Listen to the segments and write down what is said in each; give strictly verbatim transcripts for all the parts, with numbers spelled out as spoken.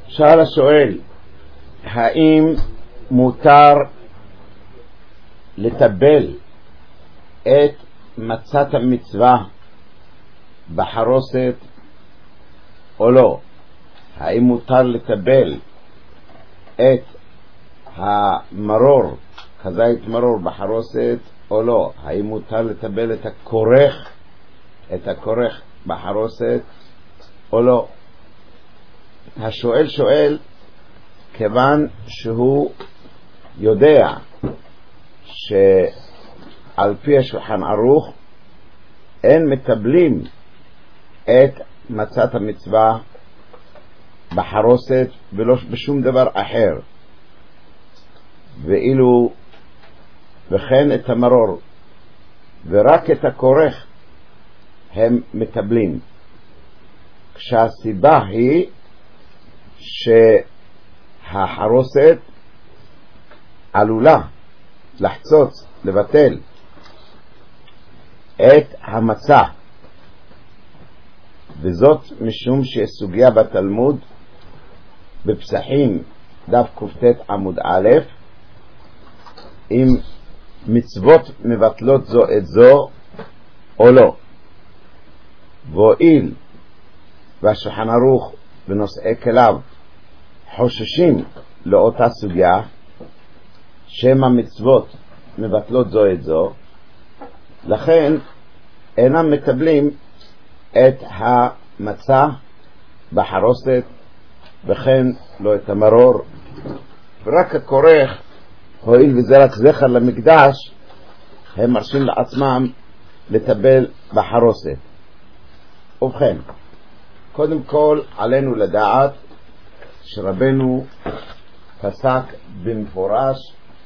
שאל השואל, האם מותר לטבל את מצת המצווה בחרוסת או לא? האם מותר לטבל את המרור, כזית מרור בחרוסת או לא? האם מותר לטבל את הכורך, את הכורך בחרוסת או לא? השואל שואל כיוון שהוא יודע שעל פי השולחן ערוך אין מטבלים את מצת המצווה בחרוסת ולא בשום דבר אחר, ואילו וכן את המרור ורק את הכורך הם מטבלים, כשהסיבה היא שהחרוסת עלולה לחצוץ, לבטל את המצה, וזאת משום שיש סוגיה בתלמוד בפסחים דף קופטט עמוד א', אם מצוות מבטלות זו את זו או לא. והואיל והשולחן ערוך ונושאי כליו חוששים לאותה סוגיה שם המצוות מבטלות זו את זו, לכן אינם מטבלים את המצה בחרוסת וכן לא את המרור, ורק הכורך, הואיל וזה רק זכר למקדש, הם מרשים לעצמם לטבל בחרוסת. ובכן, קודם כל עלינו לדעת שרבנו פסק במפורש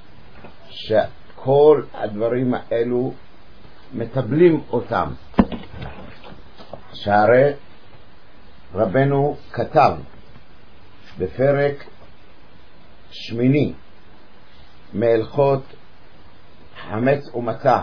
שכל הדברים האלו מטבלים אותם, שהרי רבנו כתב בפרק שמיני מהלכות חמץ ומצה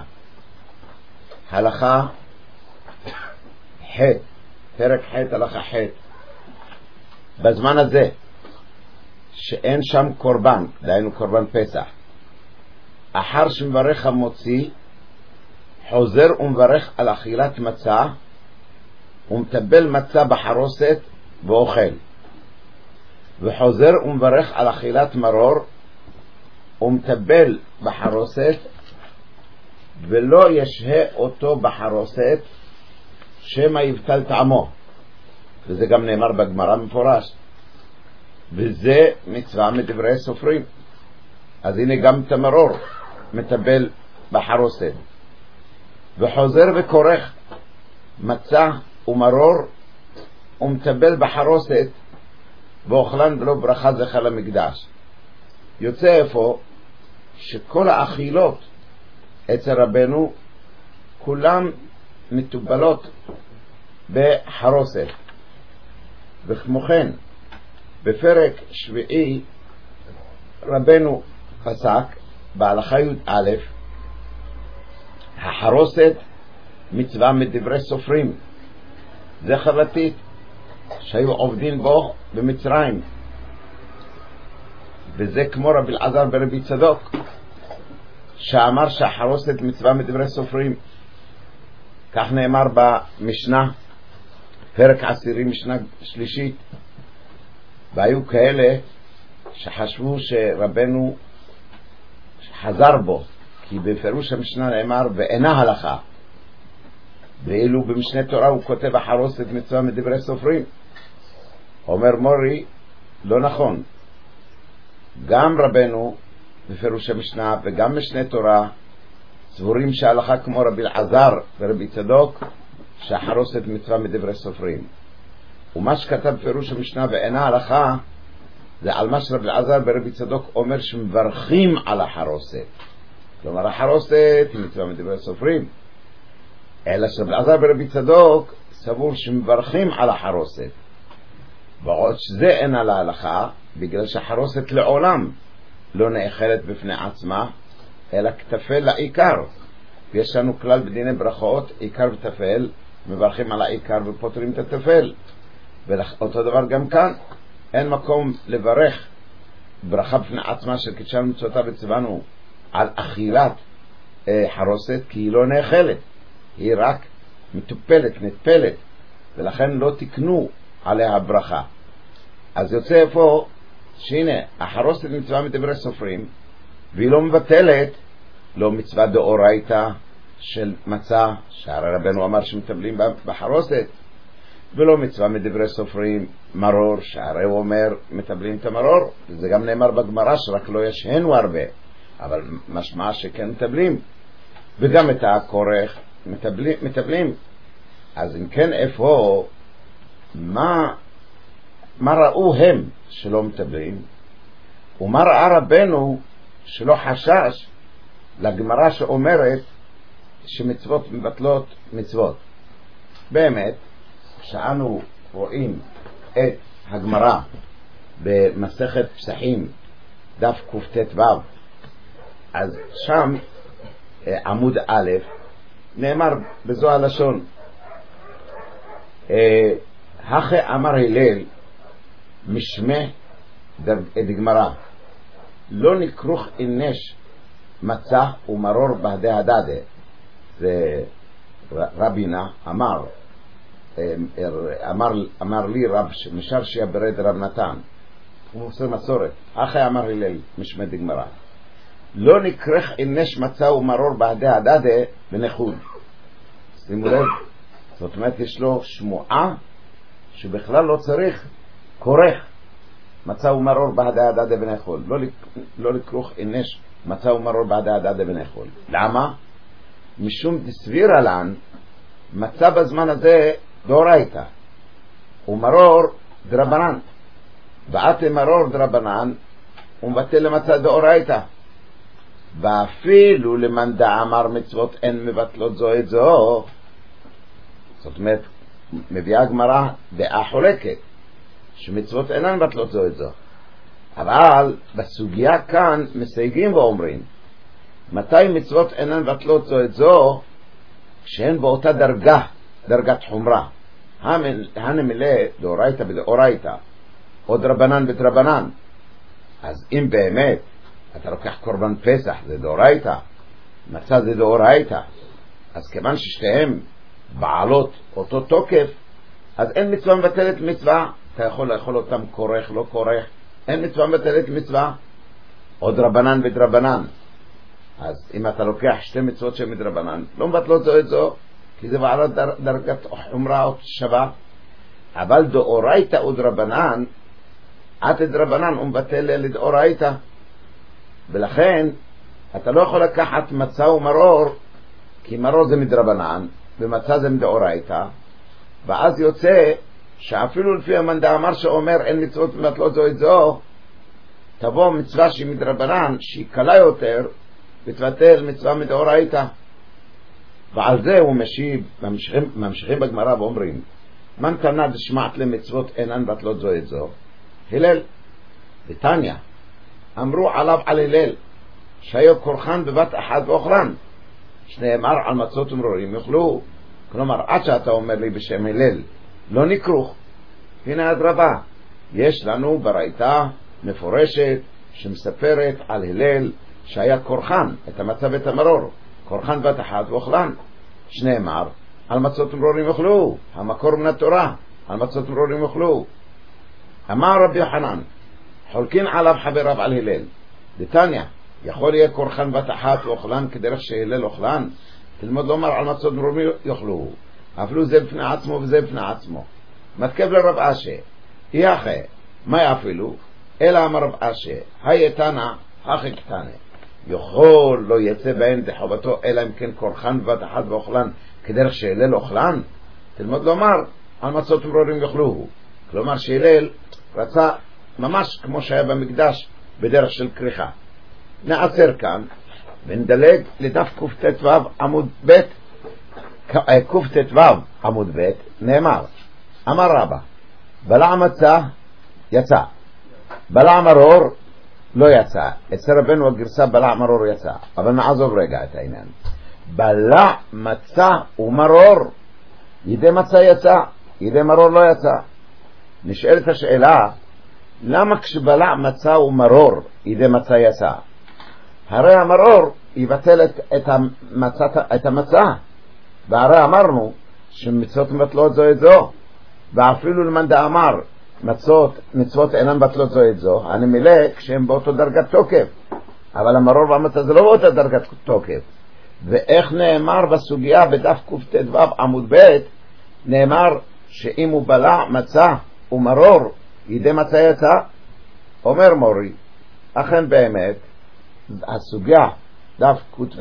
הלכה ח', פרק ח' הלכה ח', בזמן הזה שאין שם קורבן, דהיינו קורבן פסח, אחר שמברך המוציא חוזר ומברך על אכילת מצה ומטבל מצה בחרוסת ואוכל, וחוזר ומברך על אכילת מרור ומטבל בחרוסת ולא ישהה אותו בחרוסת שמא יבטל טעמו, וזה גם נאמר בגמרא מפורש, וזה מצווה מדברי סופרים. אז הנה גם את המרור מטבל בחרוסת, וחוזר וכורך מצה ומרור ומטבל בחרוסת ואוכלן בלא ברכה זכר למקדש. יוצא איפה שכל האכילות אצל רבנו כולם מטובלות בחרוסת. וכמו כן בפרק שביעי רבנו פסק בהלכה י"א, החרוסת מצווה מדברי סופרים, זה חברתית שהיו עובדים בו במצרים, וזה כמו רבי אלעזר ברבי צדוק שאמר שהחרוסת מצווה מדברי סופרים. כך נאמר במשנה פרק עשירי משנה שלישית. והיו כאלה שחשבו שרבנו חזר בו, כי בפירוש המשנה נאמר ואינה הלכה, ואילו במשנה תורה הוא כותב החרוסת מצווה מדברי סופרים. אומר מורי לא נכון, גם רבנו בפירוש המשנה וגם משנה תורה סבורים שההלכה כמו רבי אלעזר ורבי צדוק שהחרוסת מצווה מדברי סופרים, ומה שכתב בפירוש המשנה ואינה הלכה זה על מה שרבי אלעזר ורבי צדוק אומר שמברכים על החרוסת, כלומר החרוסת היא מצווה מדברי סופרים, אלא שרבי אלעזר ורבי צדוק סבור שמברכים על החרוסת, ועוד שזה אין על ההלכה בגלל שהחרוסת לעולם לא נאכלת בפני עצמה אלא כתפל לעיקר, ויש לנו כלל בדיני ברכות עיקר ותפל, מברכים על העיקר ופותרים את התפל, ואותו דבר גם כאן, אין מקום לברך ברכה בפני עצמה של קידשנו מצוותיו וציוונו על אכילת אה, חרוסת, כי היא לא נאכלת, היא רק מטופלת, נטפלת, ולכן לא תקנו עליה ברכה. אז יוצא איפה שהנה החרוסת מצווה מדברי סופרים, והיא לא מבטלת לא מצווה דאורייתא של מצה, שהרי רבנו אמר שמטבלים בחרוסת, ולא מצווה מדברי סופרים מרור, שהרי הוא אומר מטבלים את המרור, וזה גם נאמר בגמרא שרק לא ישהנו הרבה, אבל משמע שכן מטבלים, וגם את הכורך מטבלים, מטבלים. אז אם כן איפה מה, מה ראו הם שלא מטבלים, ומה ראה רבנו שלא חשש לגמרא שאומרת שמצוות מבטלות מצוות. באמת כשאנו רואים את הגמרא במסכת פסחים דף קט"ו, אז שם עמוד א' נאמר בזו הלשון, הכי אמר הלל משמע דגמרא לא נקרוך אינש מצה ומרור בהדי הדדה. זה רבינה אמר אמר, אמר לי רב משל שיברד רב נתן, הוא מוסר מסורת, אחי אמר הלל משמע דגמרא לא נקרח אינש מצה ומרור בהדי הדדה בנחול. שימו לב, זאת אומרת יש לו שמועה שבכלל לא צריך כורך מצה ומרור בהדי הדדה בנחול, לא, לא לקרוך אינש מצה ומרור בהדי הדדה בנחול. למה? משום דסבירה לן מצה בזמן הזה דאורייתא ומרור דרבנן, ואתם מרור דרבנן ומבטל למצה דאורייתא, ואפילו למאן דאמר מצוות אין מבטלות זו את זו. זאת אומרת מביאה הגמרא דעה חולקת שמצוות אינן מבטלות זו את זו, אבל בסוגיה כאן מסייגים ואומרים מתי מצוות אינן מבטלות זו את זו, כשהן באותה דרגה, דרגת חומרה, הנמלא דאורייתא בדאורייתא או דרבנן בדרבנן. אז אם באמת אתה לוקח קורבן פסח זה דאורייתא, מצה זה דאורייתא, אז כיוון ששתיהם בעלות אותו תוקף, אז אין מצווה מבטלת מצווה. אתה יכול לאכול אותם כורך לא כורך, אין מצווה מבטלת מצווה. או דרבנן ודרבנן, אז אם אתה לוקח שתי מצוות של מדרבנן לא מבטלות זו את זו, כי זה בעלת דר, דרגת חומרה או שווה. אבל דאורייתא ודרבנן, את דרבנן ומבטל לדאורייתא, ולכן אתה לא יכול לקחת מצה ומרור, כי מרור זה מדרבנן ומצה זה מדאורייתא, ואז יוצא שאפילו לפי המאן דאמר שאומר אין מצוות מבטלות זו את זו, תבוא מצווה שהיא מדרבנן שהיא קלה יותר ותבטל מצווה מדאורייתא. ועל זה הוא משיב, ממשיכים, ממשיכים בגמרא ואומרים מן תנא דשמעת למצוות אינן מבטלות זו את זו, הלל בתניא אמרו עליו על הלל שהיו כורחן בבת אחת ואוכלן, שנאמר על מצות ומרורים יאכלו. כלומר עד שאתה אומר לי בשם הלל לא נקרוך, הנה אדרבה, יש לנו ברייתא מפורשת שמספרת על הלל שהיה כורחן את המצה ואת המרור, כורחן בת אחת ואוכלן, שנאמר על מצות ומרורים יאכלו, המקור מן התורה, על מצות ומרורים יאכלו. אמר רבי יוחנן חולקין עליו חבריו על הלל בתניא, יכול יהיה כורחן בת אחת ואוכלן כדרך שהלל אוכלן, תלמוד לומר על מצות ומרורים יאכלו, אפילו זה בפני עצמו וזה בפני עצמו. מתקב לרב אשי אי אחי מה אפילו אלא אמר רב אשי היי תנא הכי קטנה, יכול לא יצא בהן דחובתו אלא אם כן כורחן בת אחת ואוכלן כדרך שהלל אוכלן, תלמוד לומר על מצות ומרורים יאכלו. כלומר שהלל רצה ממש כמו שהיה במקדש בדרך של כריכה. נעצר כאן ונדלג לדף קט"ו עמוד ב'. קט"ו עמוד ב' נאמר אמר רבא בלע מצה יצא, בלע מרור לא יצא. אצל רבנו הגרסה בלע מרור יצא, אבל נעזוב רגע את העניין. בלע מצה ומרור, ידי מצה יצא, ידי מרור לא יצא. נשאלת השאלה למה כשבלע מצה הוא מרור, ידי מצה יצא? הרי המרור יבטל את, את, המצה, את המצה, והרי אמרנו שמצוות מבטלות זו את זו, ואפילו למאן דאמר מצוות, מצוות אינן מבטלות זו את זו, אני מילא כשהם באותו דרגת תוקף, אבל המרור והמצה זה לא באותה דרגת תוקף. ואיך נאמר בסוגיה בדף קט"ו עמוד ב', נאמר שאם הוא בלע מצה ומרור ידי מצה יצא? אומר מורי, אכן באמת הסוגיה דף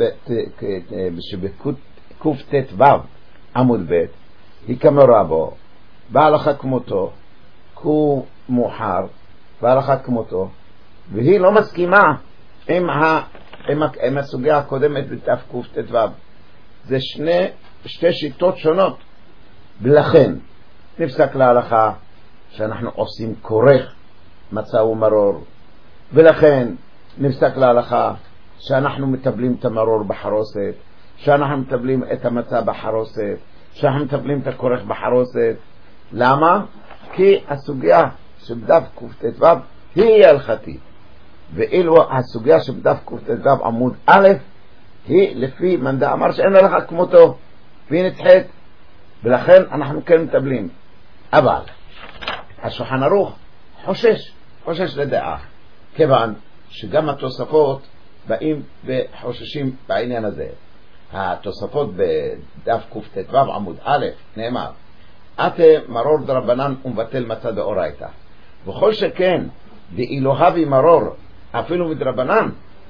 קט"ו עמוד ב' היא כמורה בו, בהלכה כמותו, הוא מוחר בהלכה כמותו, והיא לא מסכימה עם, ה, עם, ה, עם הסוגיה הקודמת בדף קט"ו. זה שני, שתי שיטות שונות, ולכן נפסק להלכה שאנחנו עושים כורך מצה ומרור, ולכן נפסק להלכה שאנחנו מטבלים את המרור בחרוסת, שאנחנו מטבלים את המצה בחרוסת, שאנחנו מטבלים את הכורך בחרוסת. למה? כי הסוגיה שבדף קט"ו היא הלכתית, ואילו הסוגיה שבדף קט"ו עמוד א' היא לפי מאן דאמר שאין הלכה כמותו, והיא נדחית, ולכן אנחנו כן מטבלים. אבל השולחן ערוך חושש, חושש לדעה, כיוון שגם התוספות באים וחוששים בעניין הזה. התוספות בדף קט"ו עמוד א' נאמר, אתם מרור דרבנן ומבטל מצה דאורייתא, וכל שכן דאילו הווי מרור אפילו מדרבנן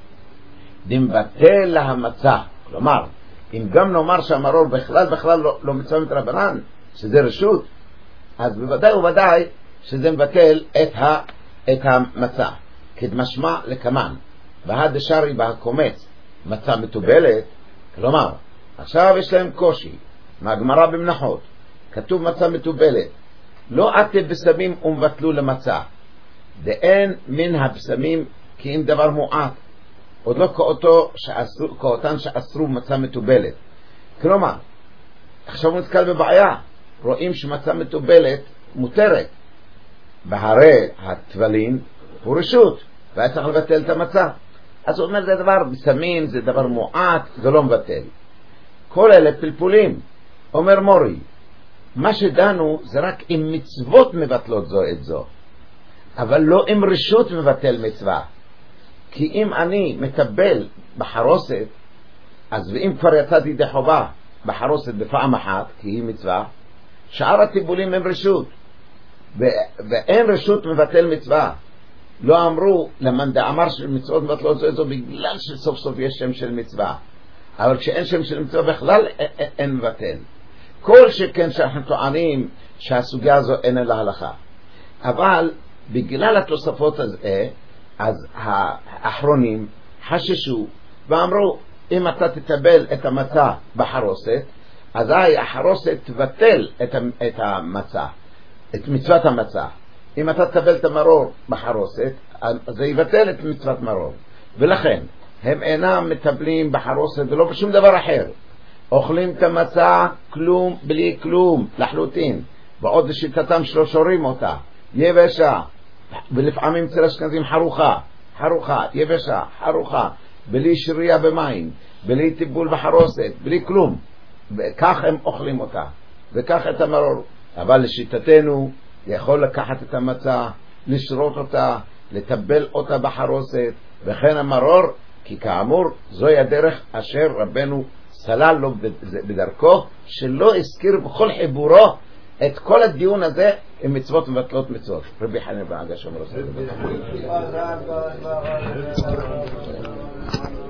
דמבטל להמצה. כלומר, אם גם נאמר שהמרור בכלל בכלל לא, לא מצווה מדרבנן, שזה רשות, אז בוודאי ובוודאי שזה מבטל את, ה, את המצה. כדמשמע לקמן, והד שרי בהקומץ מצה מטובלת. כלומר, עכשיו יש להם קושי מהגמרא במנחות, כתוב מצה מטובלת, לא אתם בסמים ומבטלו למצה, דאין מן הבשמים כי אם דבר מועט, עוד לא כאותו שאסרו, כאותן שאסרו מצה מטובלת. כלומר, עכשיו הוא נתקל בבעיה, רואים שמצה מטובלת מותרת, והרי הטבלין הוא רשות, והיה צריך לבטל את המצה. אז הוא אומר, זה דבר בסמים, זה דבר מועט, זה לא מבטל. כל אלה פלפולים. אומר מורי, מה שדנו זה רק אם מצוות מבטלות זו את זו, אבל לא אם רשות מבטל מצווה. כי אם אני מטבל בחרוסת, אז ואם כבר יצאתי ידי חובה בחרוסת בפעם אחת, כי היא מצווה, שאר הטיבולים הם רשות, ואין רשות מבטל מצווה. לא אמרו למאן דאמר שמצוות מבטלות זו את זו בגלל שסוף סוף יש שם של מצווה, אבל כשאין שם של מצווה בכלל אין מבטל. כל שכן שאנחנו טוענים שהסוגיה הזו אין לה הלכה, אבל בגלל התוספות הזה, אז האחרונים חששו ואמרו, אם אתה תטבל את המצה בחרוסת, אזי החרוסת תבטל את המצה, את מצוות המצה. אם אתה תטבל את המרור בחרוסת, אז זה יבטל את מצוות מרור, ולכן הם אינם מטבלים בחרוסת ולא בשום דבר אחר, אוכלים את המצה כלום בלי כלום לחלוטין, ועוד לשיטתם שלא שורים אותה יבשה, ולפעמים אצל אשכנזים חרוכה, חרוכה, יבשה, חרוכה, בלי שרייה במים, בלי טיבול בחרוסת, בלי כלום, וכך הם אוכלים אותה, וכך את המרור. אבל לשיטתנו יכול לקחת את המצה, לשרות אותה, לטבל אותה בחרוסת, וכן המרור, כי כאמור זוהי הדרך אשר רבנו סלל לו בדרכו, שלא הזכיר בכל חיבורו את כל הדיון הזה עם מצוות מבטלות מצוות. רבי חנין בן עגש אומר